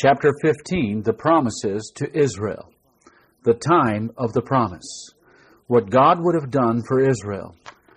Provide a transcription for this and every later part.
Chapter 15, the promises to Israel. The time of the promise. What God would have done for Israel.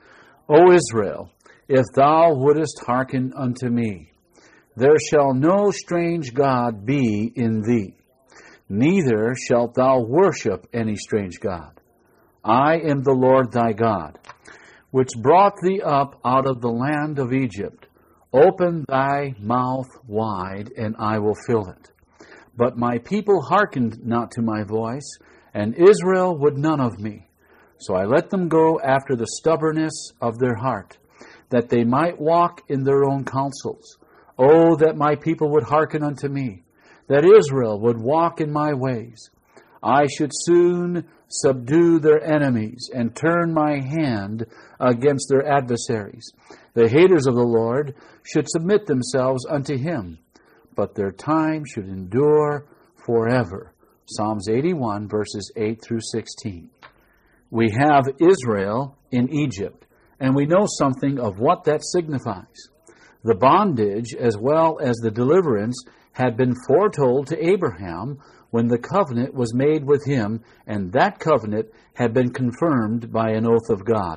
O Israel, if thou wouldest hearken unto me, there shall no strange God be in thee, neither shalt thou worship any strange God. I am the Lord thy God, which brought thee up out of the land of Egypt. Open thy mouth wide, and I will fill it. But my people hearkened not to my voice, and Israel would none of me. So I let them go after the stubbornness of their heart, that they might walk in their own counsels. Oh, that my people would hearken unto me, that Israel would walk in my ways. I should soon subdue their enemies and turn my hand against their adversaries. The haters of the Lord should submit themselves unto him, but their time should endure forever. Psalms 81, verses 8 through 16. We have Israel in Egypt, and we know something of what that signifies. The bondage, as well as the deliverance, had been foretold to Abraham when the covenant was made with him, and that covenant had been confirmed by an oath of God.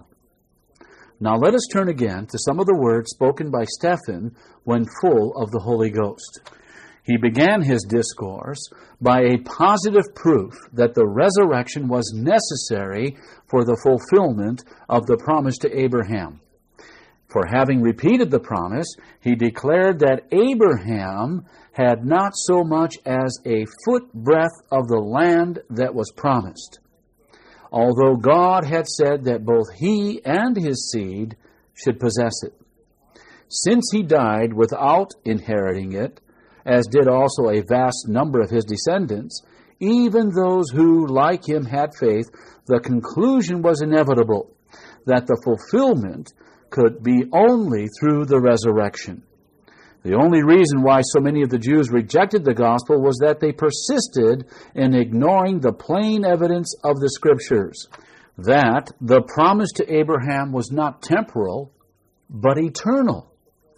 Now let us turn again to some of the words spoken by Stephen when full of the Holy Ghost. He began his discourse by a positive proof that the resurrection was necessary for the fulfillment of the promise to Abraham. For having repeated the promise, he declared that Abraham had not so much as a footbreadth of the land that was promised, although God had said that both he and his seed should possess it. Since he died without inheriting it, as did also a vast number of his descendants, even those who, like him, had faith, the conclusion was inevitable that the fulfillment could be only through the resurrection. The only reason why so many of the Jews rejected the gospel was that they persisted in ignoring the plain evidence of the Scriptures, that the promise to Abraham was not temporal, but eternal.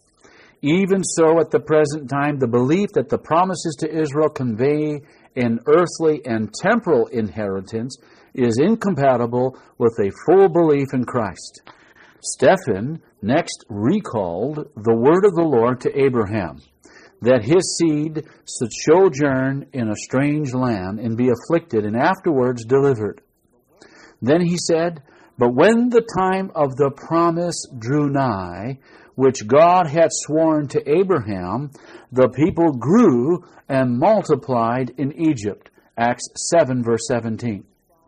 Even so, at the present time, the belief that the promises to Israel convey an earthly and temporal inheritance is incompatible with a full belief in Christ. Stephen next recalled the word of the Lord to Abraham, that his seed should sojourn in a strange land and be afflicted and afterwards delivered. Then he said, but when the time of the promise drew nigh, which God had sworn to Abraham, the people grew and multiplied in Egypt. Acts 7, verse 17.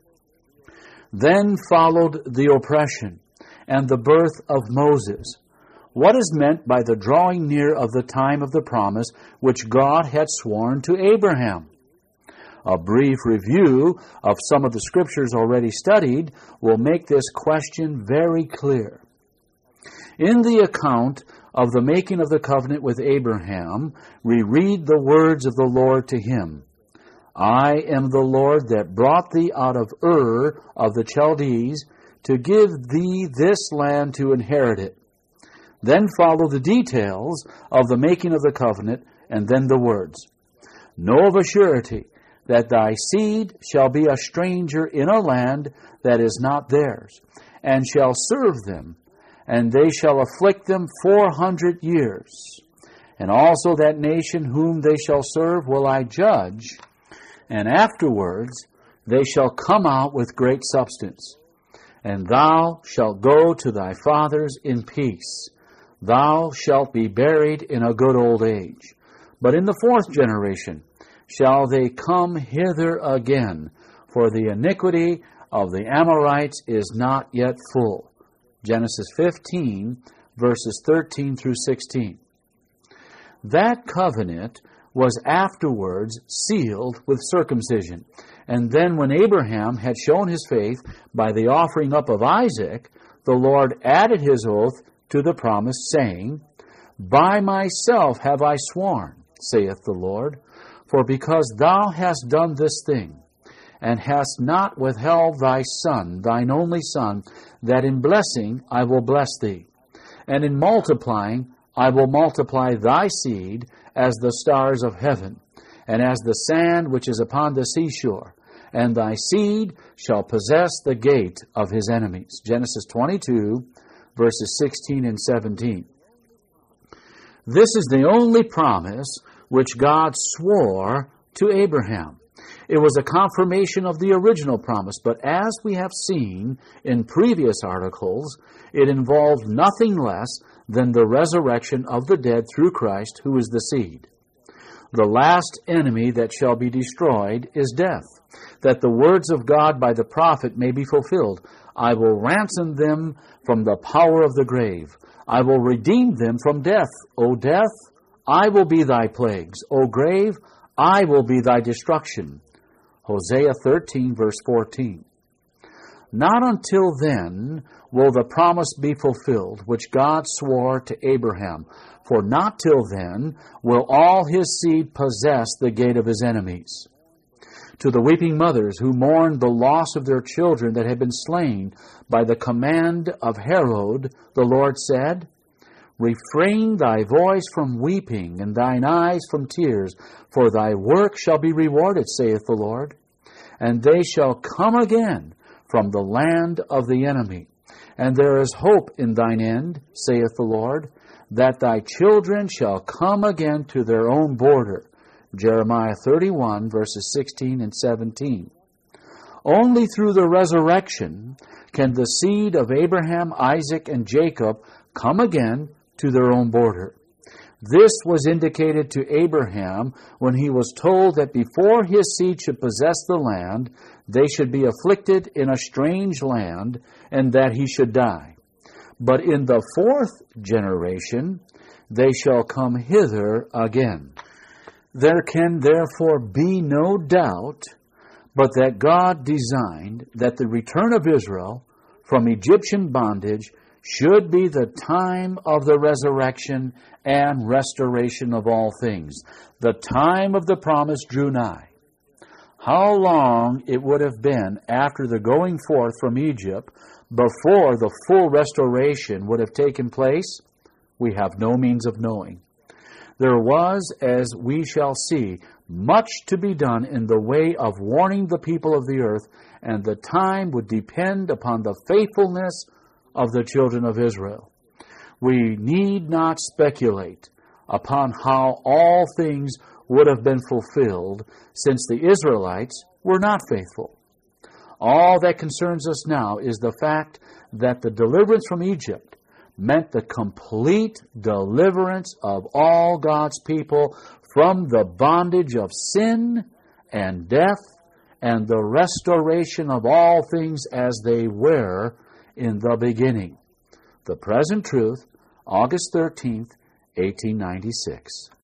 Then followed the oppression and the birth of Moses. What is meant by the drawing near of the time of the promise which God had sworn to Abraham? A brief review of some of the scriptures already studied will make this question very clear. In the account of the making of the covenant with Abraham, we read the words of the Lord to him. I am the Lord that brought thee out of Ur of the Chaldees to give thee this land to inherit it. Then follow the details of the making of the covenant, and then the words. Know of a surety that thy seed shall be a stranger in a land that is not theirs, and shall serve them, and they shall afflict them 400 years. And also that nation whom they shall serve will I judge, and afterwards they shall come out with great substance. And thou shalt go to thy fathers in peace. Thou shalt be buried in a good old age. But in the fourth generation shall they come hither again, for the iniquity of the Amorites is not yet full. Genesis 15, verses 13 through 16. That covenant was afterwards sealed with circumcision. And then when Abraham had shown his faith by the offering up of Isaac, the Lord added his oath to the promise, saying, By myself have I sworn, saith the Lord, for because thou hast done this thing, and hast not withheld thy son, thine only son, that in blessing I will bless thee, and in multiplying I will multiply thy seed as the stars of heaven, and as the sand which is upon the seashore. And thy seed shall possess the gate of his enemies. Genesis 22, verses 16 and 17. This is the only promise which God swore to Abraham. It was a confirmation of the original promise, but as we have seen in previous articles, it involved nothing less than the resurrection of the dead through Christ, who is the seed. The last enemy that shall be destroyed is death, that the words of God by the prophet may be fulfilled. I will ransom them from the power of the grave. I will redeem them from death. O death, I will be thy plagues. O grave, I will be thy destruction. Hosea 13, verse 14. Not until then will the promise be fulfilled, which God swore to Abraham. For not till then will all his seed possess the gate of his enemies. To the weeping mothers who mourned the loss of their children that had been slain by the command of Herod, the Lord said, Refrain thy voice from weeping, and thine eyes from tears, for thy work shall be rewarded, saith the Lord. And they shall come again from the land of the enemy. And there is hope in thine end, saith the Lord, that thy children shall come again to their own border. Jeremiah 31, verses 16 and 17. Only through the resurrection can the seed of Abraham, Isaac, and Jacob come again to their own border. This was indicated to Abraham when he was told that before his seed should possess the land, they should be afflicted in a strange land, and that he should die. But in the fourth generation, they shall come hither again. There can therefore be no doubt but that God designed that the return of Israel from Egyptian bondage should be the time of the resurrection and restoration of all things. The time of the promise drew nigh. How long it would have been after the going forth from Egypt before the full restoration would have taken place, we have no means of knowing. There was, as we shall see, much to be done in the way of warning the people of the earth, and the time would depend upon the faithfulness of the children of Israel. We need not speculate upon how all things would have been fulfilled, since the Israelites were not faithful. All that concerns us now is the fact that the deliverance from Egypt meant the complete deliverance of all God's people from the bondage of sin and death, and the restoration of all things as they were in the beginning. The Present Truth, August 13th, 1896.